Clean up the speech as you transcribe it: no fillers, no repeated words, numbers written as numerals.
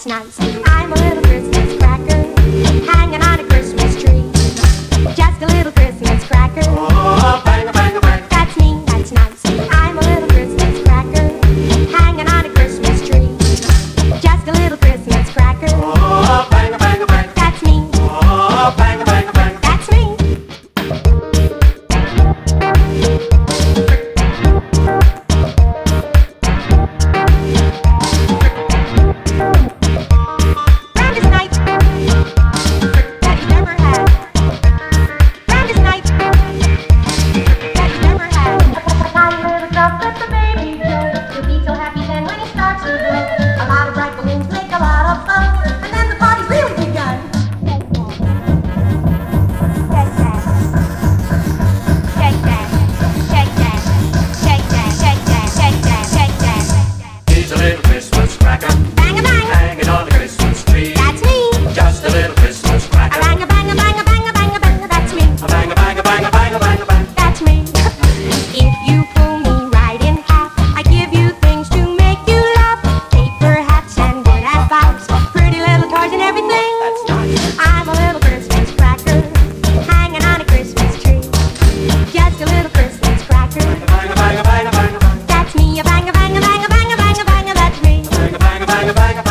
that's nice. I'm a little Christmas cracker, hanging on a Christmas tree. Just a little Christmas cracker. Oh, bang, bang, bang. That's me, that's nice. I'm a little Christmas cracker, hanging on a Christmas tree. Just a little Christmas cracker. Oh, bang, bang, bang. That's me. Oh, bang, bang, bang. That's me. Grandest night that you never had. Grandest night that you never had. Tiny little stuff that the baby does. You'll be so happy then when he starts to blow. A lot of bright balloons make a lot of fun, and then the party's really begun. Shake that, shake that, shake that, shake that, shake that, shake that, shake that, shake that. He's a little Christmas cracker, Bang a bang, hanging on the Christmas tree. that's me. Just a little Christmas A cracker. bang a bang a bang a bang a bang a bang, that's me. A bang, a bang, a bang, a bang, a bang, a bang. That's me. If you pull me right in half, I give you things to make you laugh. Paper hats and good advice, pretty little toys and everything. That's nice. I'm a little Christmas cracker, hanging on a Christmas tree. Just a little Christmas cracker. A bang, a bang, a bang, a bang, a bang. That's me. A bang a bang a bang a bang a bang a bang. That's me. A bang, a bang, a bang, a bang, a bang.